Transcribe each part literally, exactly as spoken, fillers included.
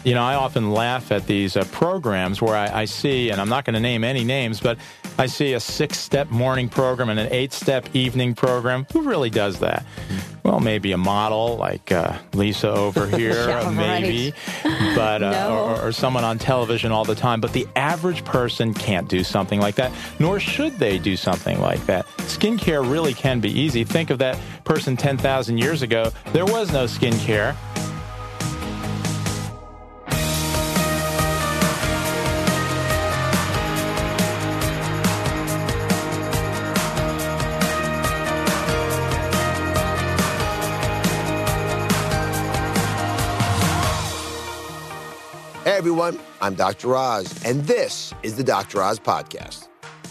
You know, I often laugh at these uh, programs where I, I see, and I'm not going to name any names, but I see a six-step morning program and an eight-step evening program. Who really does that? Well, maybe a model like uh, Lisa over here, yeah, maybe, right. but uh, no. or, or someone on television all the time. But the average person can't do something like that, nor should they do something like that. Skincare really can be easy. Think of that person ten thousand years ago. There was no skincare. Hey everyone, I'm Doctor Oz, and this is the Doctor Oz Podcast.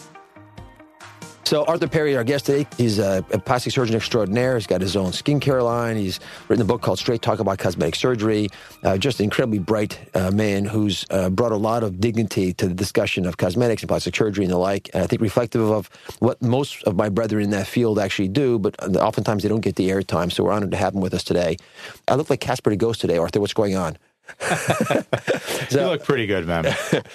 So Arthur Perry, our guest today, he's a, a plastic surgeon extraordinaire. He's got his own skincare line. He's written a book called Straight Talk About Cosmetic Surgery. Uh, just an incredibly bright uh, man who's uh, brought a lot of dignity to the discussion of cosmetics and plastic surgery and the like. And I think reflective of what most of my brethren in that field actually do, but oftentimes they don't get the airtime. So we're honored to have him with us today. I look like Casper the Ghost today, Arthur. What's going on? So, you look pretty good, man.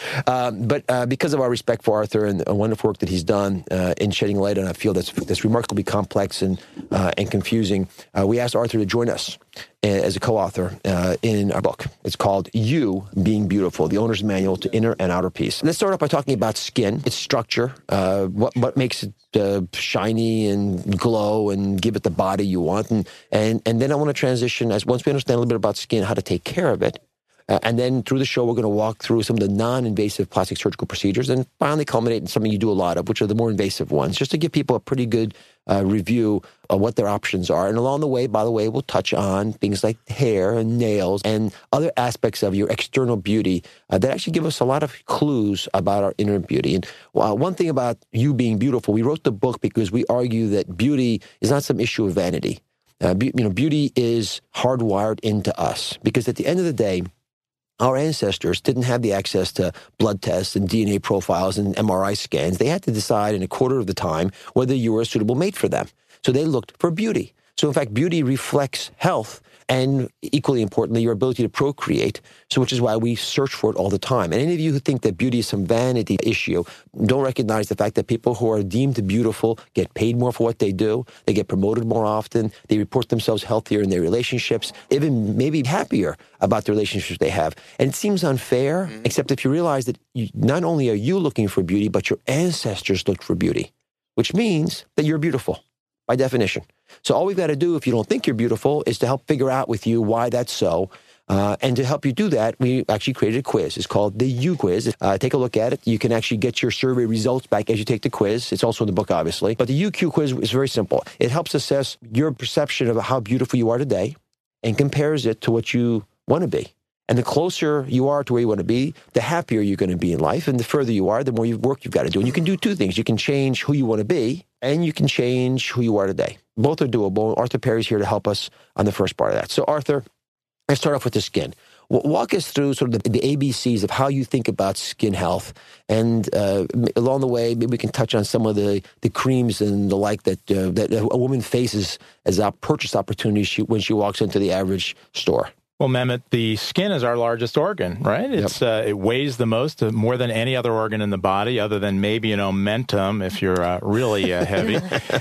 um, but uh, because of our respect for Arthur and the wonderful work that he's done uh, in shedding light on a field that's, that's remarkably complex and uh, and confusing, uh, we asked Arthur to join us as a co-author uh, in our book. It's called You Being Beautiful, the Owner's Manual to Inner and Outer Peace. Let's start off by talking about skin, its structure, uh, what what makes it uh, shiny and glow and give it the body you want. And, and, and then I want to transition, as once we understand a little bit about skin, how to take care of it. Uh, and then through the show, we're going to walk through some of the non-invasive plastic surgical procedures and finally culminate in something you do a lot of, which are the more invasive ones, just to give people a pretty good uh, review of what their options are. And along the way, by the way, we'll touch on things like hair and nails and other aspects of your external beauty uh, that actually give us a lot of clues about our inner beauty. And uh, one thing about You Being Beautiful, we wrote the book because we argue that beauty is not some issue of vanity. Uh, be, you know, beauty is hardwired into us because at the end of the day, our ancestors didn't have the access to blood tests and D N A profiles and M R I scans. They had to decide in a quarter of the time whether you were a suitable mate for them. So they looked for beauty. So in fact, beauty reflects health and equally importantly, your ability to procreate. So which is why we search for it all the time. And any of you who think that beauty is some vanity issue, don't recognize the fact that people who are deemed beautiful get paid more for what they do. They get promoted more often. They report themselves healthier in their relationships, even maybe happier about the relationships they have. And it seems unfair, mm-hmm. except if you realize that you, not only are you looking for beauty, but your ancestors looked for beauty, which means that you're beautiful by definition. So all we've got to do, if you don't think you're beautiful, is to help figure out with you why that's so. Uh, and to help you do that, we actually created a quiz. It's called the You Quiz. Uh, take a look at it. You can actually get your survey results back as you take the quiz. It's also in the book, obviously. But the U Q quiz is very simple. It helps assess your perception of how beautiful you are today and compares it to what you want to be. And the closer you are to where you want to be, the happier you're going to be in life. And the further you are, the more work you've got to do. And you can do two things. You can change who you want to be, and you can change who you are today. Both are doable. Arthur Perry's here to help us on the first part of that. So Arthur, let's start off with the skin. Walk us through sort of the, the A B Cs of how you think about skin health. And uh, along the way, maybe we can touch on some of the, the creams and the like that uh, that a woman faces as a purchase opportunity she, when she walks into the average store. Well, Mehmet, the skin is our largest organ, right? It's yep. uh, it weighs the most, uh, more than any other organ in the body, other than maybe an omentum if you're uh, really uh, heavy.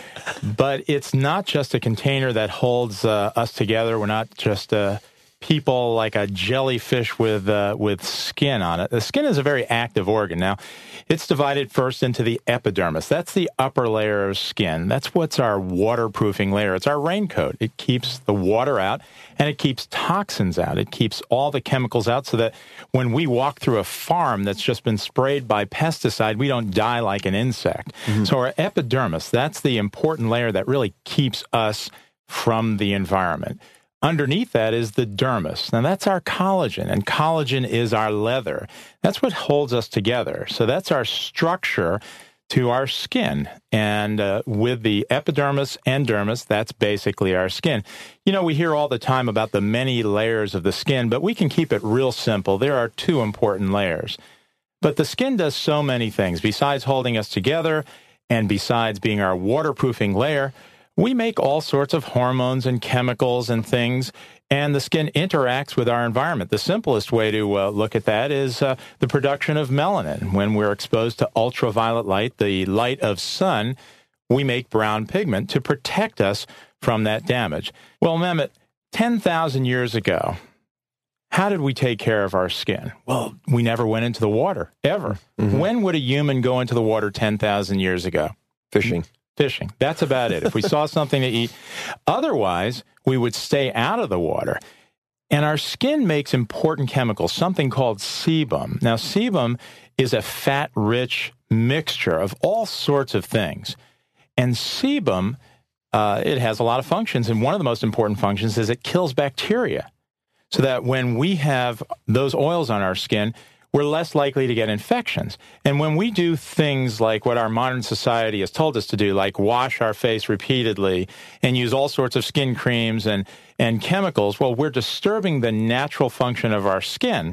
But it's not just a container that holds uh, us together. We're not just uh, people like a jellyfish with uh, with skin on it. The skin is a very active organ. Now, it's divided first into the epidermis. That's the upper layer of skin. That's what's our waterproofing layer. It's our raincoat. It keeps the water out, and it keeps toxins out. It keeps all the chemicals out so that when we walk through a farm that's just been sprayed by pesticide, we don't die like an insect. Mm-hmm. So our epidermis, that's the important layer that really keeps us from the environment. Underneath that is the dermis. Now, that's our collagen, and collagen is our leather. That's what holds us together. So that's our structure to our skin. And uh, with the epidermis and dermis, that's basically our skin. You know, we hear all the time about the many layers of the skin, but we can keep it real simple. There are two important layers. But the skin does so many things. Besides holding us together and besides being our waterproofing layer, we make all sorts of hormones and chemicals and things, and the skin interacts with our environment. The simplest way to uh, look at that is uh, the production of melanin. When we're exposed to ultraviolet light, the light of sun, we make brown pigment to protect us from that damage. Well, Mehmet, ten thousand years ago, how did we take care of our skin? Well, we never went into the water, ever. Mm-hmm. When would a human go into the water ten thousand years ago? Fishing. Fishing. That's about it. If we saw something to eat. Otherwise, we would stay out of the water. And our skin makes important chemicals, something called sebum. Now, sebum is a fat-rich mixture of all sorts of things. And sebum, uh, it has a lot of functions, and one of the most important functions is it kills bacteria. So that when we have those oils on our skin, we're less likely to get infections. And when we do things like what our modern society has told us to do, like wash our face repeatedly and use all sorts of skin creams and, and chemicals, well, we're disturbing the natural function of our skin.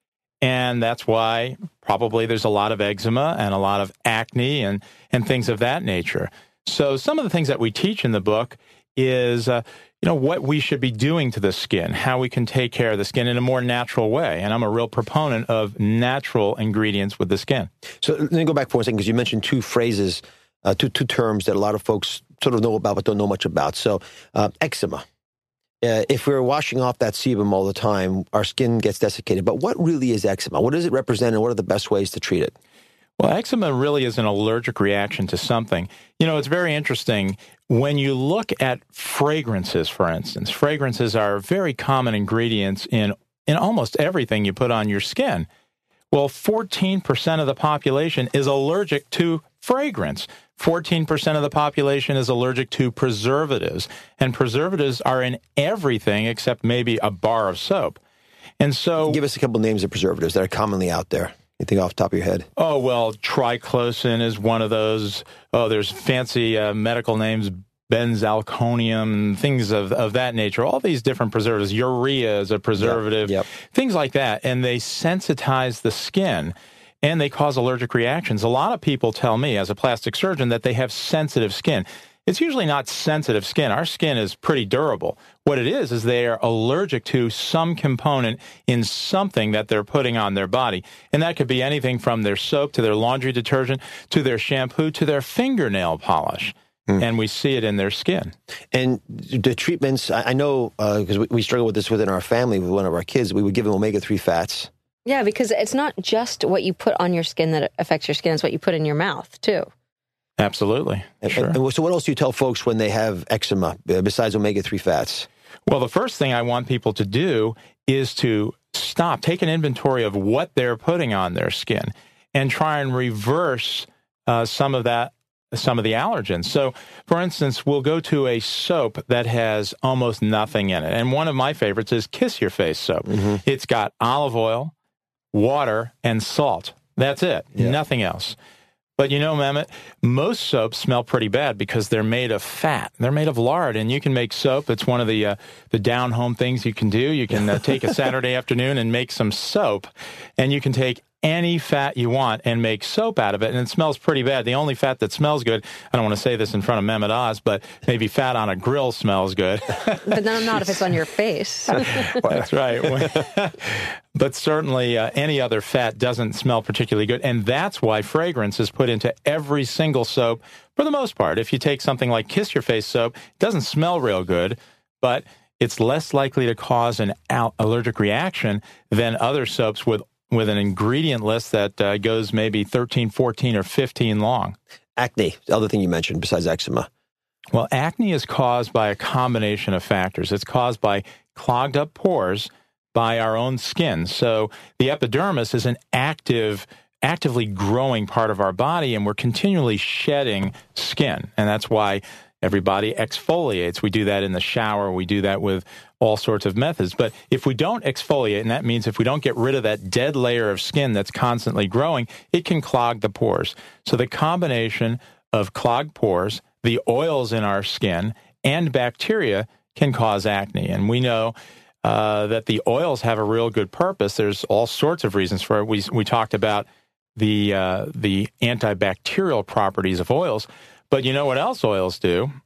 And that's why probably there's a lot of eczema and a lot of acne and, and things of that nature. So some of the things that we teach in the book is uh, you know, what we should be doing to the skin, how we can take care of the skin in a more natural way. And I'm a real proponent of natural ingredients with the skin. So let me go back for a second, because you mentioned two phrases, uh, two two terms that a lot of folks sort of know about but don't know much about. So uh, eczema. Uh, if we're washing off that sebum all the time, our skin gets desiccated. But what really is eczema? What does it represent, and what are the best ways to treat it? Well, eczema really is an allergic reaction to something. You know, it's very interesting. When you look at fragrances, for instance, fragrances are very common ingredients in, in almost everything you put on your skin. Well, fourteen percent of the population is allergic to fragrance. fourteen percent of the population is allergic to preservatives. And preservatives are in everything except maybe a bar of soap. And so, give us a couple names of preservatives that are commonly out there. Anything off the top of your head? Oh, well, triclosan is one of those. Oh, there's fancy uh, medical names, benzalkonium, things of, of that nature. All these different preservatives. Urea is a preservative, yep, yep. Things like that. And they sensitize the skin, and they cause allergic reactions. A lot of people tell me, as a plastic surgeon, that they have sensitive skin. It's usually not sensitive skin. Our skin is pretty durable. What it is, is they are allergic to some component in something that they're putting on their body. And that could be anything from their soap to their laundry detergent to their shampoo to their fingernail polish. Mm. And we see it in their skin. And the treatments, I know, because uh, we, we struggle with this within our family with one of our kids, we would give them omega three fats. Yeah, because it's not just what you put on your skin that affects your skin. It's what you put in your mouth, too. Absolutely. And, sure. and so what else do you tell folks when they have eczema besides omega three fats? Well, the first thing I want people to do is to stop, take an inventory of what they're putting on their skin and try and reverse uh, some of that, some of the allergens. So, for instance, we'll go to a soap that has almost nothing in it. And one of my favorites is Kiss Your Face soap. Mm-hmm. It's got olive oil, water, and salt. That's it. Yeah. Nothing else. But you know, Mehmet, most soaps smell pretty bad because they're made of fat. They're made of lard, and you can make soap. It's one of the uh, the down-home things you can do. You can uh, take a Saturday afternoon and make some soap, and you can take any fat you want and make soap out of it, and it smells pretty bad. The only fat that smells good, I don't want to say this in front of Mehmet Oz, but maybe fat on a grill smells good. But then not if it's on your face. That's right. But certainly uh, any other fat doesn't smell particularly good, and that's why fragrance is put into every single soap for the most part. If you take something like Kiss Your Face soap, it doesn't smell real good, but it's less likely to cause an al- allergic reaction than other soaps with with an ingredient list that uh, goes maybe thirteen, fourteen, or fifteen long. Acne, the other thing you mentioned besides eczema. Well, acne is caused by a combination of factors. It's caused by clogged up pores by our own skin. So the epidermis is an active, actively growing part of our body, and we're continually shedding skin. And that's why everybody exfoliates. We do that in the shower. We do that with all sorts of methods. But if we don't exfoliate, and that means if we don't get rid of that dead layer of skin that's constantly growing, it can clog the pores. So the combination of clogged pores, the oils in our skin, and bacteria can cause acne. And we know uh, that the oils have a real good purpose. There's all sorts of reasons for it. We, we talked about the uh, the antibacterial properties of oils. But you know what else oils do?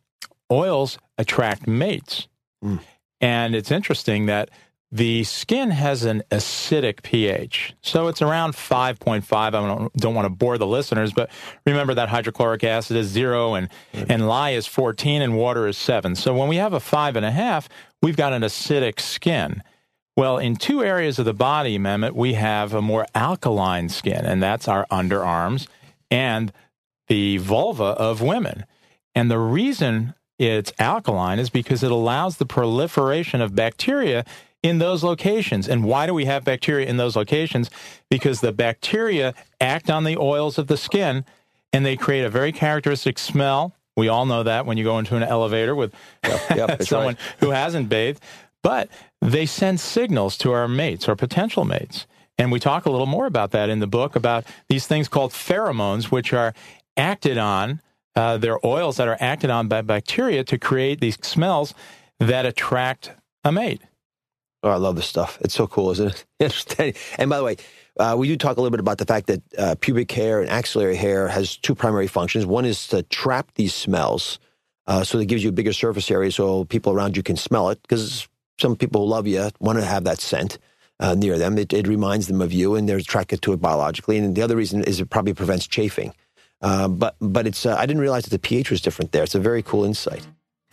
oils attract mates. Mm. And it's interesting that the skin has an acidic pH. So it's around five point five. I don't, don't want to bore the listeners, but remember that hydrochloric acid is zero and, mm. and lye is fourteen and water is seven. So when we have a five and a half, we've got an acidic skin. Well, in two areas of the body, Mehmet, we have a more alkaline skin, and that's our underarms and the vulva of women. And the reason it's alkaline is because it allows the proliferation of bacteria in those locations. And why do we have bacteria in those locations? Because the bacteria act on the oils of the skin, and they create a very characteristic smell. We all know that when you go into an elevator with yep, yep, someone right. who hasn't bathed. But they send signals to our mates, our potential mates. And we talk a little more about that in the book, about these things called pheromones, which are acted on, uh, they're oils that are acted on by bacteria to create these smells that attract a mate. Oh, I love this stuff. It's so cool, isn't it? Interesting. And by the way, uh, we do talk a little bit about the fact that uh, pubic hair and axillary hair has two primary functions. One is to trap these smells, uh, so that gives you a bigger surface area so people around you can smell it, because some people who love you want to have that scent uh, near them. It, it reminds them of you, and they're attracted to it biologically. And the other reason is it probably prevents chafing. Uh, but but it's uh, I didn't realize that the pH was different there. It's a very cool insight.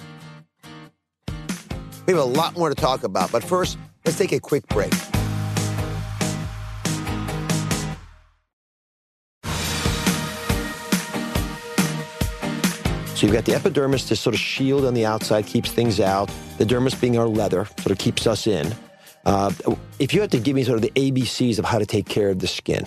We have a lot more to talk about, but first, let's take a quick break. So you've got the epidermis to sort of shield on the outside, keeps things out. The dermis being our leather, sort of keeps us in. Uh, if you had to give me sort of the A B Cs of how to take care of the skin,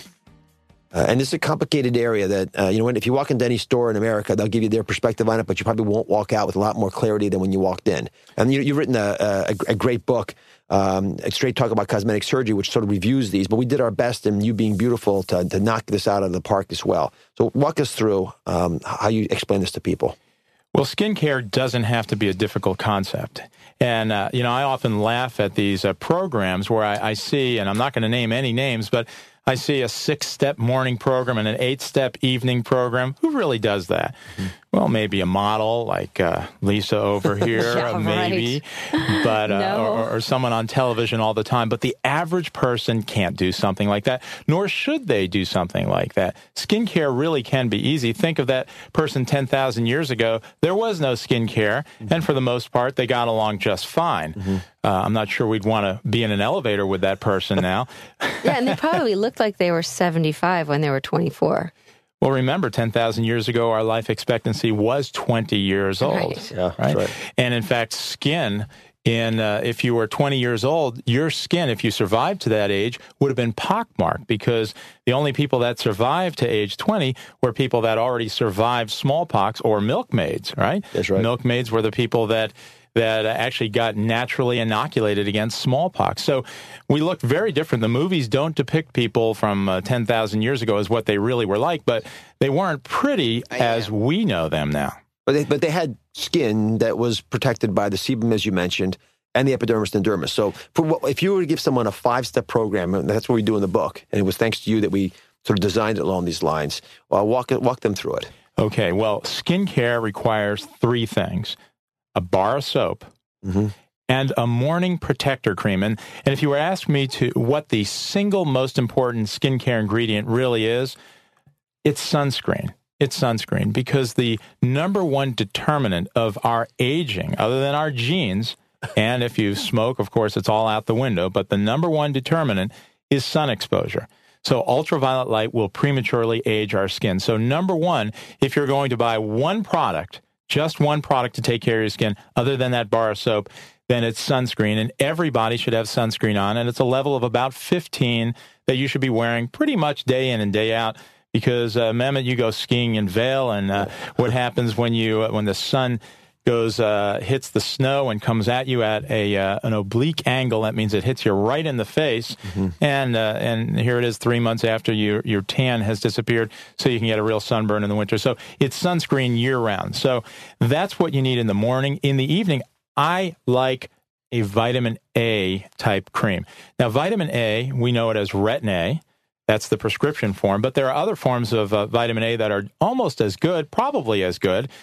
uh, and this is a complicated area that, uh, you know, if you walk into any store in America, they'll give you their perspective on it, but you probably won't walk out with a lot more clarity than when you walked in. And you, you've written a, a, a great book, um, a Straight Talk About Cosmetic Surgery, which sort of reviews these, but we did our best, and you being beautiful, to, to knock this out of the park as well. So walk us through um, how you explain this to people. Well, skincare doesn't have to be a difficult concept. And, uh, you know, I often laugh at these uh, programs where I, I see, and I'm not going to name any names, but I see a six-step morning program and an eight-step evening program. Who really does that? Mm-hmm. Well, maybe a model like uh, Lisa over here, yeah, maybe, right. but uh, no. or, or someone on television all the time. But the average person can't do something like that, nor should they do something like that. Skincare really can be easy. Think of that person ten thousand years ago. There was no skincare, mm-hmm. and for the most part, they got along just fine. Mm-hmm. Uh, I'm not sure we'd want to be in an elevator with that person now. Yeah, and they probably looked like they were seventy-five when they were twenty-four. Well, remember, ten thousand years ago, our life expectancy was twenty years old. Right. Yeah, right? That's right. And in fact, skin, in uh, if you were twenty years old, your skin, if you survived to that age, would have been pockmarked, because the only people that survived to age twenty were people that already survived smallpox or milkmaids, right? That's right. Milkmaids were the people that that actually got naturally inoculated against smallpox. So we look very different. The movies don't depict people from uh, ten thousand years ago as what they really were like, but they weren't pretty as we know them now. But they, but they had skin that was protected by the sebum, as you mentioned, and the epidermis and dermis. So for what, if you were to give someone a five-step program, and that's what we do in the book, and it was thanks to you that we sort of designed it along these lines, well, walk, walk them through it. Okay, well, skincare requires three things. A bar of soap, mm-hmm. and a morning protector cream. And, and if you were asking me to what the single most important skincare ingredient really is, it's sunscreen. It's sunscreen, because the number one determinant of our aging, other than our genes, and if you smoke, of course, it's all out the window, but the number one determinant is sun exposure. So ultraviolet light will prematurely age our skin. So number one, if you're going to buy one product, just one product to take care of your skin, other than that bar of soap, then it's sunscreen. And everybody should have sunscreen on. And it's a level of about fifteen that you should be wearing pretty much day in and day out. Because, uh, Mehmet, you go skiing in Vail, and uh, what happens when you uh, when the sun goes uh, hits the snow and comes at you at a uh, an oblique angle? That means it hits you right in the face, mm-hmm. and uh, and here it is three months after your your tan has disappeared, so you can get a real sunburn in the winter. So it's sunscreen year round. So that's what you need in the morning. In the evening, I like a vitamin A type cream. Now, vitamin A, we know it as Retin-A. That's the prescription form, but there are other forms of uh, vitamin A that are almost as good, probably as good.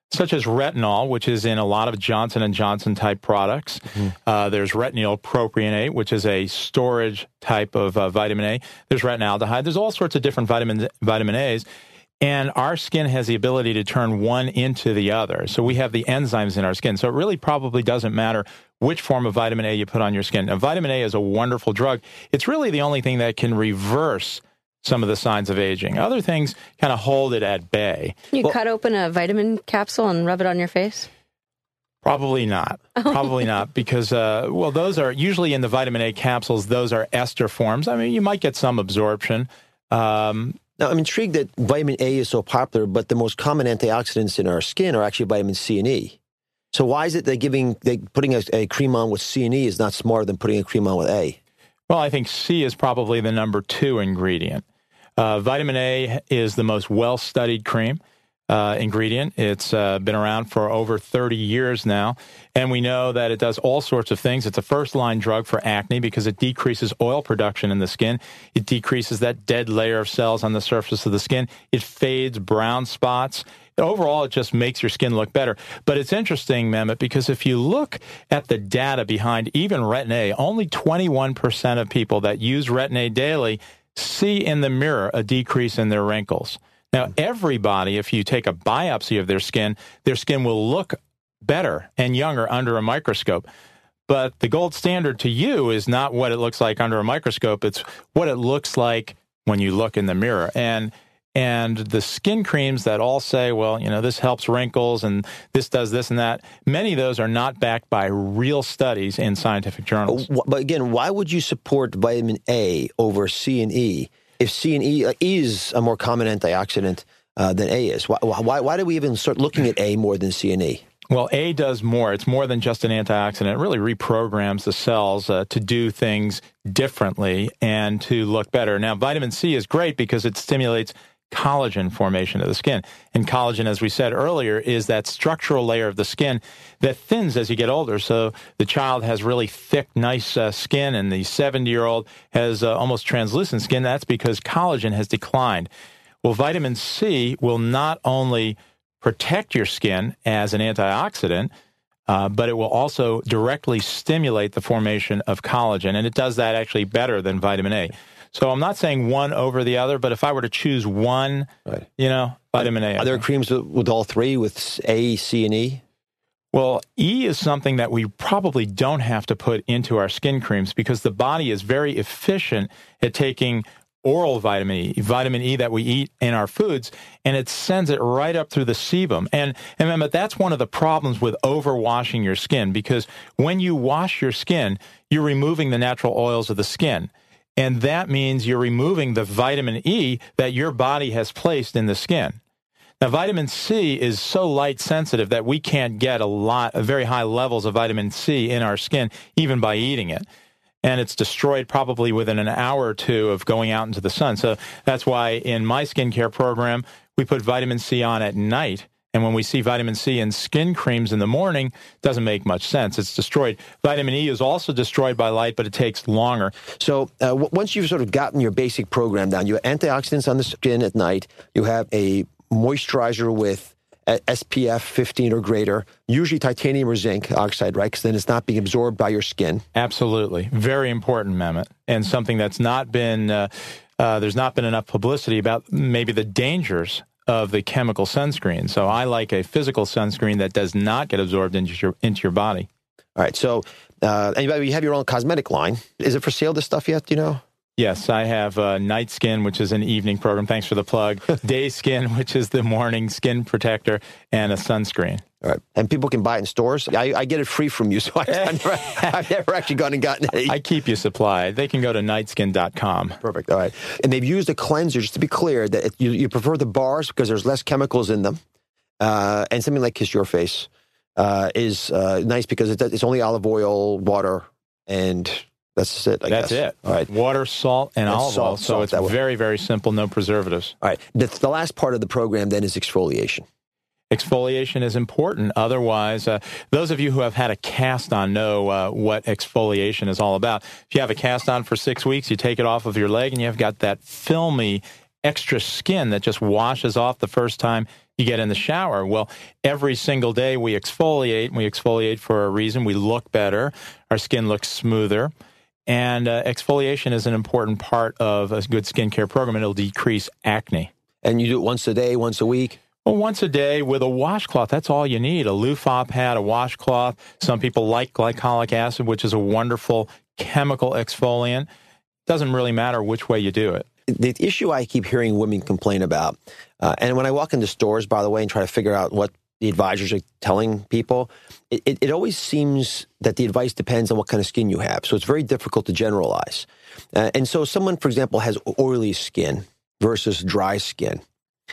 such as retinol, which is in a lot of Johnson and Johnson type products. Mm-hmm. Uh, there's retinol propionate, which is a storage type of uh, vitamin A. There's retinaldehyde. There's all sorts of different vitamin vitamin A's. And our skin has the ability to turn one into the other. So we have the enzymes in our skin. So it really probably doesn't matter which form of vitamin A you put on your skin. Now, vitamin A is a wonderful drug. It's really the only thing that can reverse some of the signs of aging. Other things kind of hold it at bay. Can you well, cut open a vitamin capsule and rub it on your face? Probably not. Probably not, because, uh, well, those are usually in the vitamin A capsules, those are ester forms. I mean, you might get some absorption. Um, Now, I'm intrigued that vitamin A is so popular, but the most common antioxidants in our skin are actually vitamin C and E. So why is it that giving, they, putting a, a cream on with C and E is not smarter than putting a cream on with A? Well, I think C is probably the number two ingredient. Uh, vitamin A is the most well-studied cream uh, ingredient. It's uh, been around for over thirty years now, and we know that it does all sorts of things. It's a first-line drug for acne because it decreases oil production in the skin. It decreases that dead layer of cells on the surface of the skin. It fades brown spots. Overall, it just makes your skin look better. But it's interesting, Mehmet, because if you look at the data behind even Retin-A, only twenty-one percent of people that use Retin-A daily see in the mirror a decrease in their wrinkles. Now, everybody, if you take a biopsy of their skin, their skin will look better and younger under a microscope. But the gold standard to you is not what it looks like under a microscope. It's what it looks like when you look in the mirror. And And the skin creams that all say, well, you know, this helps wrinkles and this does this and that, many of those are not backed by real studies in scientific journals. But again, why would you support vitamin A over C and E if C and E is a more common antioxidant uh, than A is? Why, why, why do we even start looking at A more than C and E? Well, A does more. It's more than just an antioxidant. It really reprograms the cells uh, to do things differently and to look better. Now, vitamin C is great because it stimulates collagen formation of the skin. And collagen, as we said earlier, is that structural layer of the skin that thins as you get older. So the child has really thick, nice uh, skin, and the seventy-year-old has uh, almost translucent skin. That's because collagen has declined. Well, vitamin C will not only protect your skin as an antioxidant, uh, but it will also directly stimulate the formation of collagen. And it does that actually better than vitamin A. So I'm not saying one over the other, but if I were to choose one, right. you know, vitamin A. Are there creams with all three, with A, C, and E? Well, E is something that we probably don't have to put into our skin creams because the body is very efficient at taking oral vitamin E, vitamin E that we eat in our foods, and it sends it right up through the sebum. And, and remember, that's one of the problems with overwashing your skin, because when you wash your skin, you're removing the natural oils of the skin. And that means you're removing the vitamin E that your body has placed in the skin. Now, vitamin C is so light sensitive that we can't get a lot, very high levels of vitamin C in our skin, even by eating it. And it's destroyed probably within an hour or two of going out into the sun. So that's why in my skincare program, we put vitamin C on at night. And when we see vitamin C in skin creams in the morning, it doesn't make much sense. It's destroyed. Vitamin E is also destroyed by light, but it takes longer. So uh, w- once you've sort of gotten your basic program down, you have antioxidants on the skin at night, you have a moisturizer with S P F fifteen or greater, usually titanium or zinc oxide, right? Because then it's not being absorbed by your skin. Absolutely. Very important, Mehmet. And something that's not been, uh, uh, there's not been enough publicity about maybe the dangers of the chemical sunscreen. So I like a physical sunscreen that does not get absorbed into your into your body. All right. So uh, anybody, you have your own cosmetic line. Is it for sale, this stuff yet? Do you know? Yes, I have uh, Night Skin, which is an evening program. Thanks for the plug. Day Skin, which is the morning skin protector, and a sunscreen. All right. And people can buy it in stores? I, I get it free from you, so I, I've, never, I've never actually gone and gotten it. I keep you supplied. They can go to night skin dot com. Perfect. All right. And they've used a cleanser, just to be clear, that it, you, you prefer the bars because there's less chemicals in them. Uh, and something like Kiss Your Face uh, is uh, nice because it, it's only olive oil, water, and that's it, I That's guess. it. All right. Water, salt, and, and olive salt, oil. So salt, it's very, very simple, no preservatives. All right. The, the last part of the program then is exfoliation. Exfoliation is important. Otherwise, uh, those of you who have had a cast on know uh, what exfoliation is all about. If you have a cast on for six weeks, you take it off of your leg, and you've got that filmy extra skin that just washes off the first time you get in the shower. Well, every single day we exfoliate, and we exfoliate for a reason. We look better. Our skin looks smoother. And uh, exfoliation is an important part of a good skincare program, and it'll decrease acne. And you do it once a day, once a week? Well, once a day with a washcloth. That's all you need. A loofah pad, a washcloth. Some people like glycolic acid, which is a wonderful chemical exfoliant. Doesn't really matter which way you do it. The issue I keep hearing women complain about, uh, and when I walk into stores, by the way, and try to figure out what the advisors are telling people, it, it, it always seems that the advice depends on what kind of skin you have. So it's very difficult to generalize. Uh, and so someone, for example, has oily skin versus dry skin.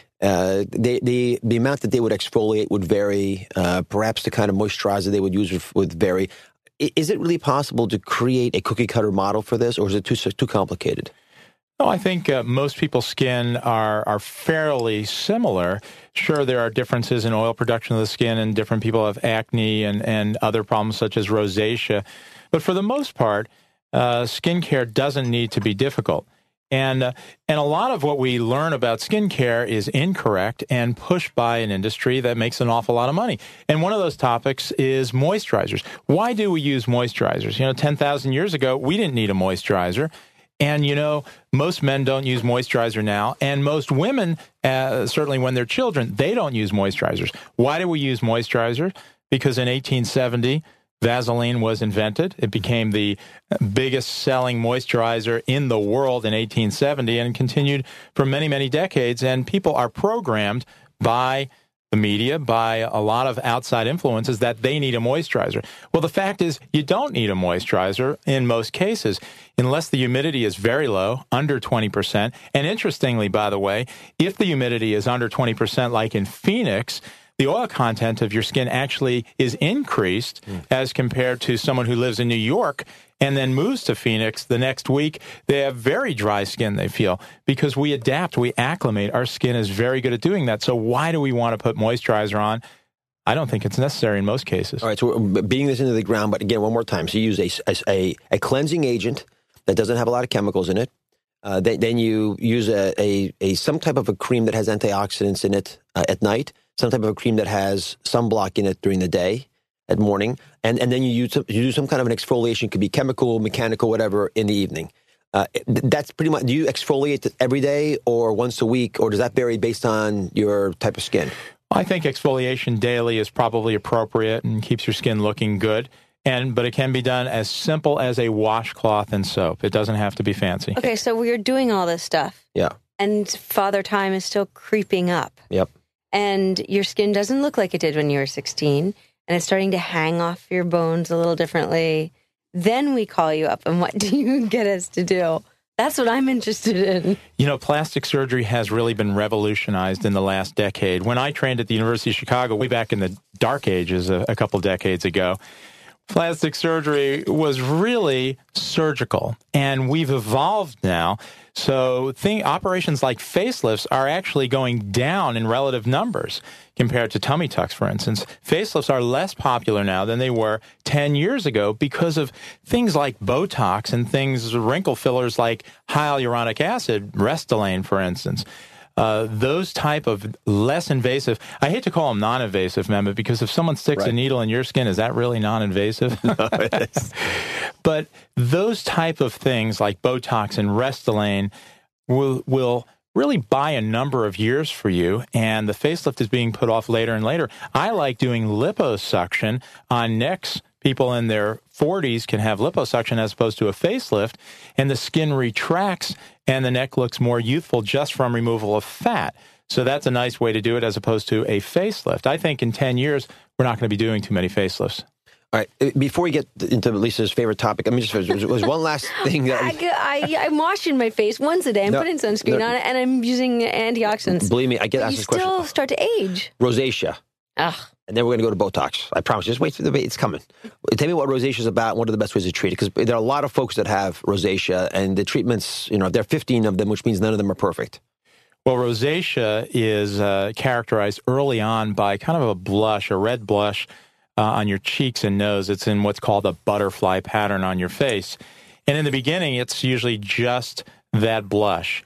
Uh, they, the the amount that they would exfoliate would vary. Uh, perhaps the kind of moisturizer they would use would, would vary. Is it really possible to create a cookie cutter model for this, or is it too too complicated? No, I think uh, most people's skin are are fairly similar. Sure, there are differences in oil production of the skin, and different people have acne and, and other problems such as rosacea. But for the most part, uh, skincare doesn't need to be difficult. And uh, and a lot of what we learn about skincare is incorrect and pushed by an industry that makes an awful lot of money. And one of those topics is moisturizers. Why do we use moisturizers? You know, ten thousand years ago, we didn't need a moisturizer. And, you know, most men don't use moisturizer now. And most women, uh, certainly when they're children, they don't use moisturizers. Why do we use moisturizer? Because in eighteen seventy, Vaseline was invented. It became the biggest selling moisturizer in the world in eighteen seventy and continued for many, many decades. And people are programmed by the media, by a lot of outside influences, that they need a moisturizer. Well, the fact is you don't need a moisturizer in most cases, unless the humidity is very low, under twenty percent. And interestingly, by the way, if the humidity is under twenty percent, like in Phoenix, the oil content of your skin actually is increased mm. as compared to someone who lives in New York and then moves to Phoenix the next week. They have very dry skin, they feel, because we adapt, we acclimate. Our skin is very good at doing that. So why do we want to put moisturizer on? I don't think it's necessary in most cases. All right, so we're beating this into the ground, but again, one more time. So you use a, a, a cleansing agent that doesn't have a lot of chemicals in it. Uh, then, then you use a, a, a some type of a cream that has antioxidants in it uh, at night, some type of a cream that has sunblock in it during the day, at morning, and, and then you use some, you do some kind of an exfoliation. It could be chemical, mechanical, whatever, in the evening. Uh, that's pretty much, do you exfoliate every day or once a week, or does that vary based on your type of skin? I think exfoliation daily is probably appropriate and keeps your skin looking good. And but it can be done as simple as a washcloth and soap. It doesn't have to be fancy. Okay, so we're doing all this stuff. Yeah. And Father Time is still creeping up. Yep. And your skin doesn't look like it did when you were sixteen. And it's starting to hang off your bones a little differently. Then we call you up, and what do you get us to do? That's what I'm interested in. You know, plastic surgery has really been revolutionized in the last decade. When I trained at the University of Chicago way back in the dark ages a, a couple decades ago, plastic surgery was really surgical, and we've evolved now. So thing, operations like facelifts are actually going down in relative numbers compared to tummy tucks, for instance. Facelifts are less popular now than they were ten years ago because of things like Botox and things, wrinkle fillers like hyaluronic acid, Restylane, for instance. Uh, those type of less invasive, I hate to call them non-invasive, Mehmet, because if someone sticks right. a needle in your skin, is that really non-invasive? No, it is. But those type of things like Botox and Restylane will will really buy a number of years for you, and the facelift is being put off later and later. I like doing liposuction on necks. People in their forties can have liposuction as opposed to a facelift, and the skin retracts and the neck looks more youthful just from removal of fat. So that's a nice way to do it as opposed to a facelift. I think in ten years, we're not going to be doing too many facelifts. All right. Before we get into Lisa's favorite topic, I mean, just there was one last thing that I, I, I'm washing my face once a day. I'm no, putting sunscreen no, on it, and I'm using antioxidants. Believe me, I get but asked you this question. You still start to age. Rosacea. Ugh. And then we're going to go to Botox. I promise. Just wait for the debate. It's coming. Tell me what rosacea is about and what are the best ways to treat it. Because there are a lot of folks that have rosacea, and the treatments, you know, there are fifteen of them, which means none of them are perfect. Well, rosacea is uh, characterized early on by kind of a blush, a red blush uh, on your cheeks and nose. It's in what's called a butterfly pattern on your face. And in the beginning, it's usually just that blush.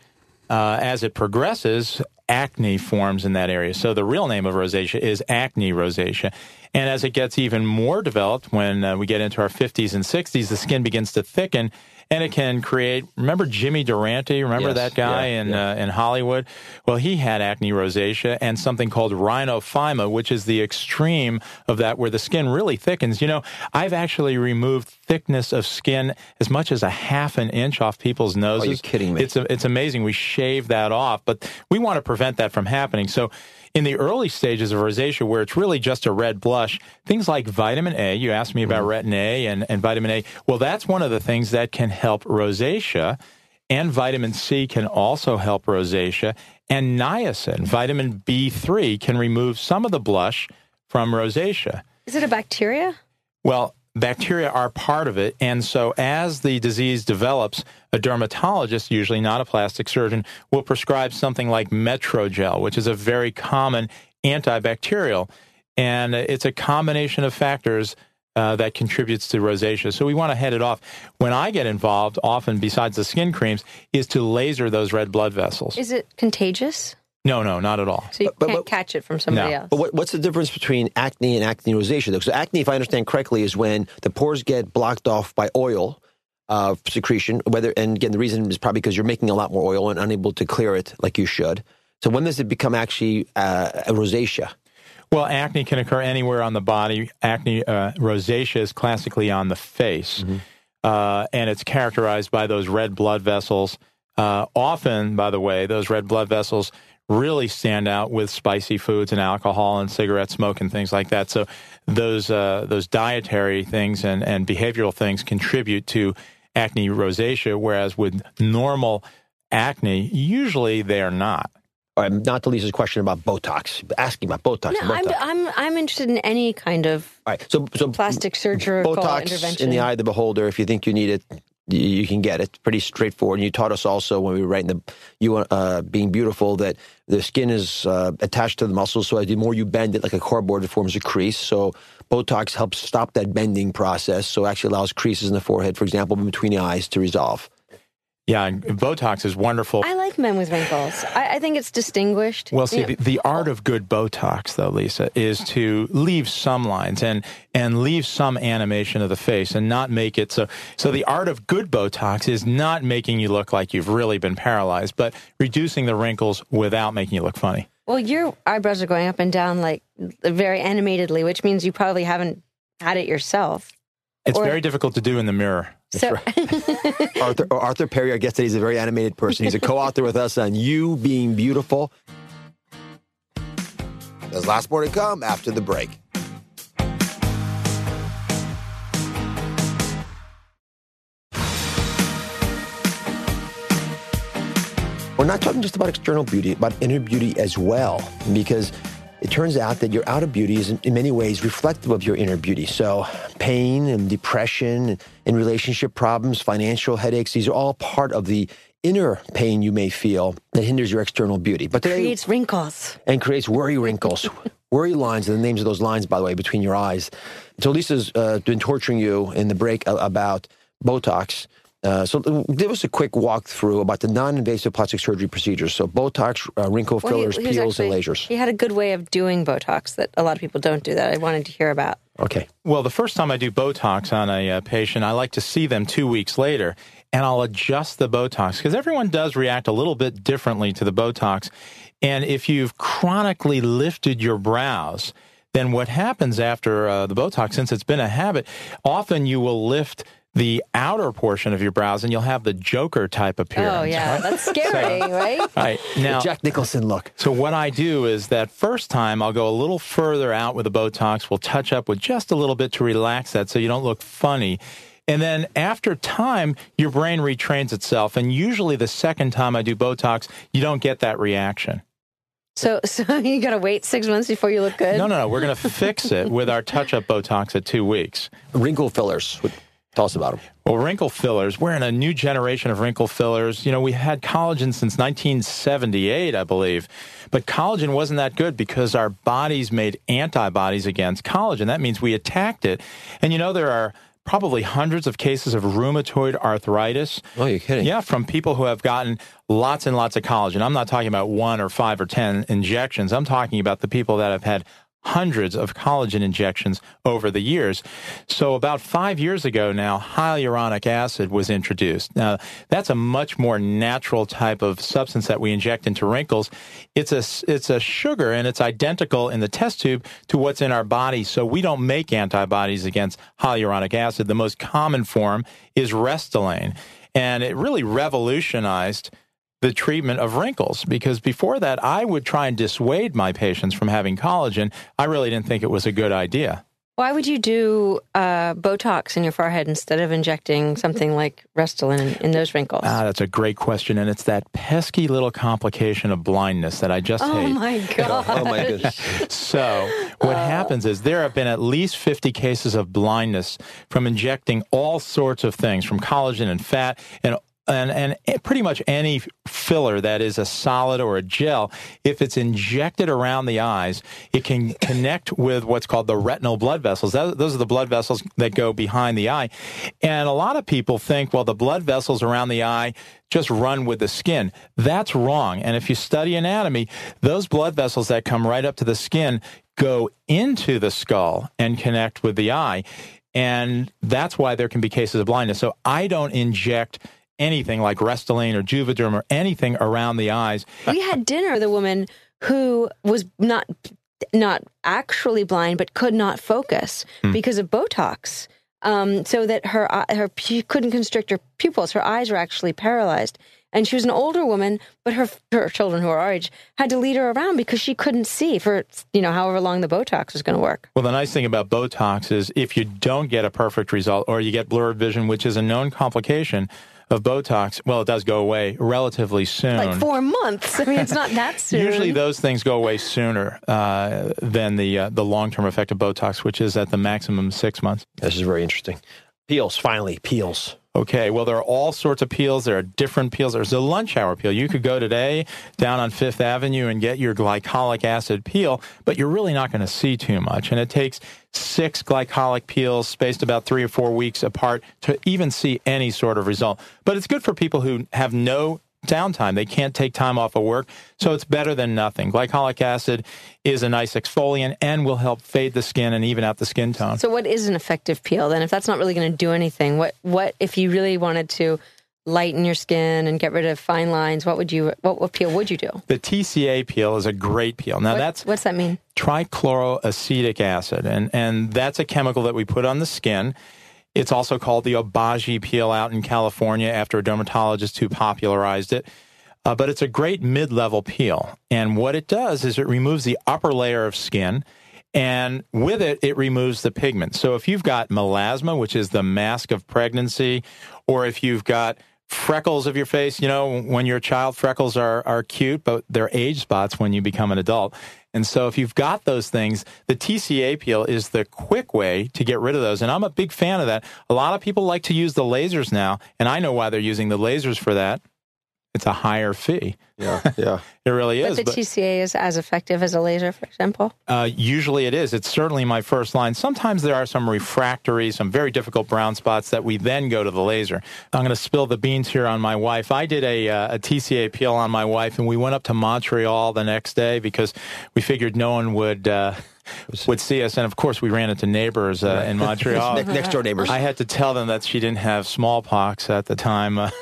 uh, as it progresses, acne forms in that area. So the real name of rosacea is acne rosacea. And as it gets even more developed, when uh, we get into our fifties and sixties, the skin begins to thicken, and it can create, remember Jimmy Durante? Remember Yes, that guy yeah, in yeah. Uh, in Hollywood? Well, he had acne rosacea and something called rhinophyma, which is the extreme of that, where the skin really thickens. You know, I've actually removed thickness of skin as much as a half an inch off people's noses. Oh, you're kidding me. It's, a, it's amazing. We shave that off, but we want to prevent that from happening. So in the early stages of rosacea, where it's really just a red blush, things like vitamin A, you asked me about retin A and, and vitamin A, well, that's one of the things that can help rosacea, and vitamin C can also help rosacea, and niacin, vitamin B three, can remove some of the blush from rosacea. Is it a bacteria? Well, bacteria are part of it, and so as the disease develops, a dermatologist, usually not a plastic surgeon, will prescribe something like Metrogel, which is a very common antibacterial, and it's a combination of factors uh, that contributes to rosacea. So we want to head it off. When I get involved, often besides the skin creams, is to laser those red blood vessels. Is it contagious? No, no, not at all. So you But- but- can't but- catch it from somebody No. else. But what, what's the difference between acne and acne rosacea? Though? So acne, if I understand correctly, is when the pores get blocked off by oil uh, secretion. Whether and again, the reason is probably because you're making a lot more oil and unable to clear it like you should. So when does it become actually uh, a rosacea? Well, acne can occur anywhere on the body. Acne uh, rosacea is classically on the face, Mm-hmm. uh, and it's characterized by those red blood vessels. Uh, often, by the way, those red blood vessels really stand out with spicy foods and alcohol and cigarette smoke and things like that. So those uh, those dietary things and, and behavioral things contribute to acne rosacea, whereas with normal acne, usually they are not. All right, not to Lisa's question about Botox. Asking about Botox. No, I'm, Botox. I'm, I'm interested in any kind of All right, so so plastic surgical Botox intervention. in the eye of the beholder. If you think you need it, you, you can get it. Pretty straightforward. And you taught us also when we were writing the you uh, being beautiful that the skin is uh, attached to the muscles. So the more you bend it like a cardboard, it forms a crease. So Botox helps stop that bending process. So it actually allows creases in the forehead, for example, between the eyes to resolve. Yeah, and Botox is wonderful. I like men with wrinkles. I, I think it's distinguished. Well, see, You know, the, the art of good Botox, though, Lisa, is to leave some lines and and leave some animation of the face and not make it so. So the art of good Botox is not making you look like you've really been paralyzed, but reducing the wrinkles without making you look funny. well, your eyebrows are going up and down like very animatedly, which means you probably haven't had it yourself. It's Or- very difficult to do in the mirror. So, Arthur, Arthur Perry, our guest today, is a very animated person. He's a co-author with us on You Being Beautiful. There's lots more to come after the break. We're not talking just about external beauty, about inner beauty as well, because it turns out that your outer beauty is in many ways reflective of your inner beauty. So pain and depression and relationship problems, financial headaches, these are all part of the inner pain you may feel that hinders your external beauty. But today, creates wrinkles. and creates worry wrinkles. Worry lines are the names of those lines, by the way, between your eyes. So Lisa's uh, been torturing you in the break about Botox. Uh, so give us a quick walkthrough about the non-invasive plastic surgery procedures. So Botox, uh, wrinkle Well, he- fillers, he was peels, actually- and lasers. He had a good way of doing Botox that a lot of people don't do that I wanted to hear about. Okay. Well, the first time I do Botox on a uh, patient, I like to see them two weeks later, and I'll adjust the Botox because everyone does react a little bit differently to the Botox. And if you've chronically lifted your brows, then what happens after uh, the Botox, since it's been a habit, often you will lift the outer portion of your brows and you'll have the Joker type appearance. Oh, yeah. That's scary, right? All right. Now, The Jack Nicholson look. so what I do is that first time I'll go a little further out with the Botox. We'll touch up with just a little bit to relax that so you don't look funny. And then after time, your brain retrains itself. And usually the second time I do Botox, you don't get that reaction. So, so you got to wait six months before you look good? No, no, no. We're going to fix it with our touch-up Botox at two weeks. Wrinkle fillers. Tell us about them. Well, wrinkle fillers, we're in a new generation of wrinkle fillers. You know, we had collagen since nineteen seventy-eight, I believe. But collagen wasn't that good because our bodies made antibodies against collagen. That means we attacked it. And you know, there are probably hundreds of cases of rheumatoid arthritis. Oh, you're kidding. Yeah, from people who have gotten lots and lots of collagen. I'm not talking about one or five or ten injections. I'm talking about the people that have had hundreds of collagen injections over the years. So about five years ago now, hyaluronic acid was introduced. Now, that's a much more natural type of substance that we inject into wrinkles. It's a, it's a sugar, and it's identical in the test tube to what's in our body. So we don't make antibodies against hyaluronic acid. The most common form is Restylane. And it really revolutionized the treatment of wrinkles, because before that, I would try and dissuade my patients from having collagen. I really didn't think it was a good idea. Why would you do uh, Botox in your forehead instead of injecting something like Restylane in those wrinkles? Ah, that's a great question, and it's that pesky little complication of blindness that I just oh hate. my God. Oh, my goodness. So what uh, happens is there have been at least fifty cases of blindness from injecting all sorts of things, from collagen and fat and And, and pretty much any filler that is a solid or a gel, if it's injected around the eyes, it can connect with what's called the retinal blood vessels. That, those are the blood vessels that go behind the eye. And a lot of people think, well, the blood vessels around the eye just run with the skin. That's wrong. And if you study anatomy, those blood vessels that come right up to the skin go into the skull and connect with the eye. And that's why there can be cases of blindness. So I don't inject anything like Restylane or Juvederm or anything around the eyes. We had dinner with a woman who was not not actually blind, but could not focus hmm. because of Botox. Um, so that her her she couldn't constrict her pupils. Her eyes were actually paralyzed. And she was an older woman, but her her children who are our age had to lead her around because she couldn't see for, you know, however long the Botox was going to work. Well, the nice thing about Botox is if you don't get a perfect result or you get blurred vision, which is a known complication of Botox, well, it does go away relatively soon. Like four months. I mean, it's not that soon. Usually those things go away sooner uh, than the uh, the long-term effect of Botox, which is at the maximum six months. This is very interesting. Peels, finally, peels. Okay, well, there are all sorts of peels. There are different peels. There's a lunch hour peel. You could go today down on Fifth Avenue and get your glycolic acid peel, but you're really not going to see too much. And it takes six glycolic peels spaced about three or four weeks apart to even see any sort of result. But it's good for people who have no downtime. They can't take time off of work, so it's better than nothing. Glycolic acid is a nice exfoliant and will help fade the skin and even out the skin tone. So what is an effective peel then? If that's not really going to do anything, what what if you really wanted to lighten your skin and get rid of fine lines, what would you what, what peel would you do? The T C A peel is a great peel. Now what, that's what's that mean? Trichloroacetic acid, and and that's a chemical that we put on the skin. It's also called the Obagi peel out in California after a dermatologist who popularized it. Uh, but it's a great mid-level peel. And what it does is it removes the upper layer of skin, and with it, it removes the pigment. So if you've got melasma, which is the mask of pregnancy, or if you've got freckles of your face, you know, when you're a child, freckles are, are cute, but they're age spots when you become an adult. And so if you've got those things, the T C A peel is the quick way to get rid of those. And I'm a big fan of that. A lot of people like to use the lasers now, and I know why they're using the lasers for that. It's a higher fee. Yeah, yeah. It really is. But the but, T C A is as effective as a laser, for example? Uh, usually it is. It's certainly my first line. Sometimes there are some refractory, some very difficult brown spots that we then go to the laser. I'm going to spill the beans here on my wife. I did a, uh, a T C A peel on my wife, and we went up to Montreal the next day because we figured no one would... Uh, would see us, and of course we ran into neighbors uh, in Montreal. ne- next door neighbors. I had to tell them that she didn't have smallpox at the time. Uh,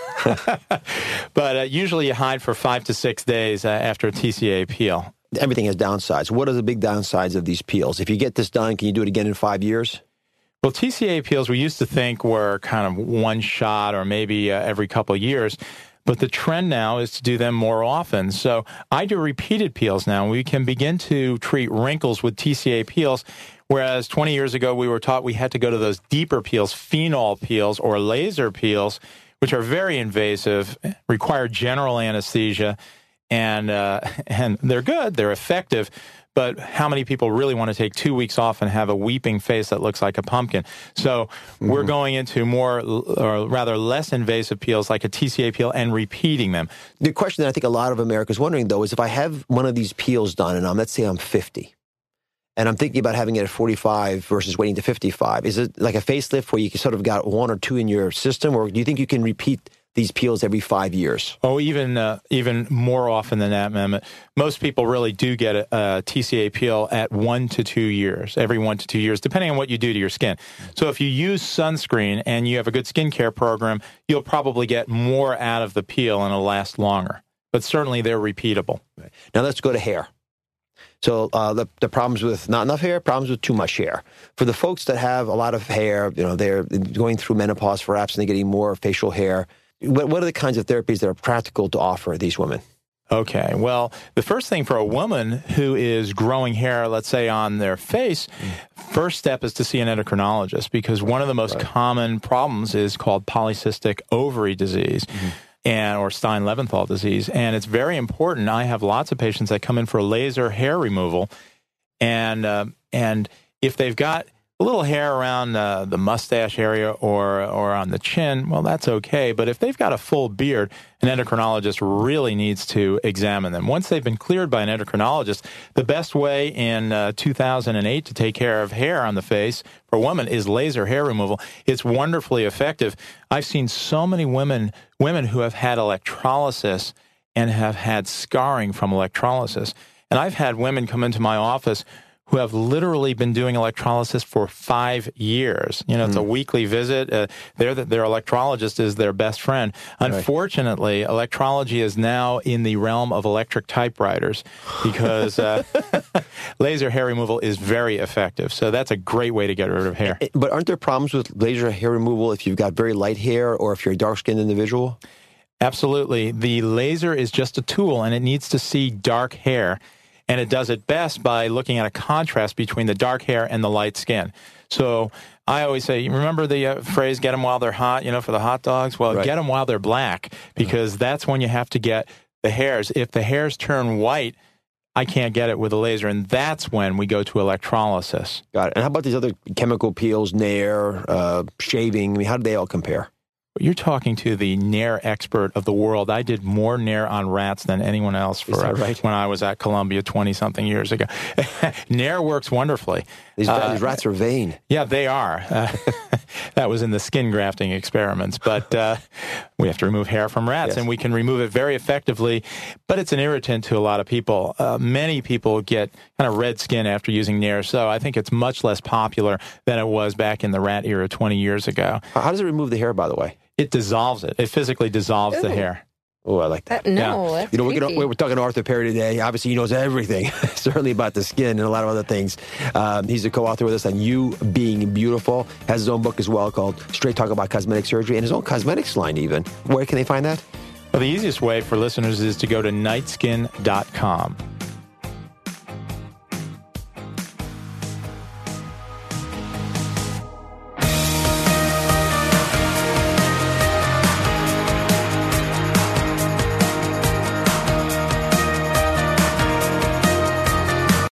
but uh, usually you hide for five to six days uh, after a T C A peel. Everything has downsides. What are the big downsides of these peels? If you get this done, can you do it again in five years? Well, T C A peels we used to think were kind of one shot or maybe uh, every couple of years. But the trend now is to do them more often. So I do repeated peels now. We can begin to treat wrinkles with T C A peels, whereas twenty years ago we were taught we had to go to those deeper peels, phenol peels or laser peels, which are very invasive, require general anesthesia, and uh, and they're good, they're effective. But how many people really want to take two weeks off and have a weeping face that looks like a pumpkin? So mm-hmm. we're going into more, or rather less invasive peels like a T C A peel and repeating them. The question that I think a lot of America is wondering, though, is if I have one of these peels done and I'm, let's say I'm fifty, and I'm thinking about having it at forty-five versus waiting to fifty-five. Is it like a facelift where you sort of got one or two in your system, or do you think you can repeat these peels every five years? Oh, even uh, even more often than that, Mehmet. Most people really do get a, a T C A peel at one to two years, every one to two years, depending on what you do to your skin. So if you use sunscreen and you have a good skincare program, you'll probably get more out of the peel and it'll last longer. But certainly they're repeatable. Right. Now let's go to hair. So uh, the, the problems with not enough hair, problems with too much hair. For the folks that have a lot of hair, you know, they're going through menopause perhaps and they're getting more facial hair. What, what are the kinds of therapies that are practical to offer these women? Okay, well, the first thing for a woman who is growing hair, let's say on their face, mm. first step is to see an endocrinologist, because one of the most right. common problems is called polycystic ovary disease. Mm-hmm. and or Stein-Leventhal disease, and it's very important. I have lots of patients that come in for laser hair removal, and uh, and if they've got a little hair around uh, the mustache area or or on the chin, well, that's okay. But if they've got a full beard, an endocrinologist really needs to examine them. Once they've been cleared by an endocrinologist, the best way in uh, two thousand eight to take care of hair on the face for a woman is laser hair removal. It's wonderfully effective. I've seen so many women women who have had electrolysis and have had scarring from electrolysis. And I've had women come into my office who have literally been doing electrolysis for five years. You know, it's mm. a weekly visit. Uh, their their electrologist is their best friend. Unfortunately, right. electrology is now in the realm of electric typewriters because uh, laser hair removal is very effective. So that's a great way to get rid of hair. But aren't there problems with laser hair removal if you've got very light hair or if you're a dark-skinned individual? Absolutely. The laser is just a tool, and it needs to see dark hair. And it does it best by looking at a contrast between the dark hair and the light skin. So I always say, you remember the uh, phrase, get them while they're hot, you know, for the hot dogs? Well, right. get them while they're black, because mm-hmm. that's when you have to get the hairs. If the hairs turn white, I can't get it with a laser, and that's when we go to electrolysis. Got it. And how about these other chemical peels, Nair, uh, shaving? I mean, how do they all compare? You're talking to the Nair expert of the world. I did more Nair on rats than anyone else for uh, right? when I was at Columbia twenty-something years ago. Nair works wonderfully. These, uh, these rats are vain. Yeah, they are. Uh, that was in the skin grafting experiments. But uh, we have to remove hair from rats, yes. and we can remove it very effectively. But it's an irritant to a lot of people. Uh, many people get kind of red skin after using Nair, so I think it's much less popular than it was back in the rat era twenty years ago. How does it remove the hair, by the way? It dissolves it. It physically dissolves Ooh. the hair. Oh, I like that. Uh, no, yeah. that's You know, we're, creepy. gonna, we're talking to Arthur Perry today. Obviously, he knows everything, certainly about the skin and a lot of other things. Um, he's a co-author with us on You Being Beautiful. Has his own book as well called Straight Talk About Cosmetic Surgery, and his own cosmetics line even. Where can they find that? Well, the easiest way for listeners is to go to nightskin dot com.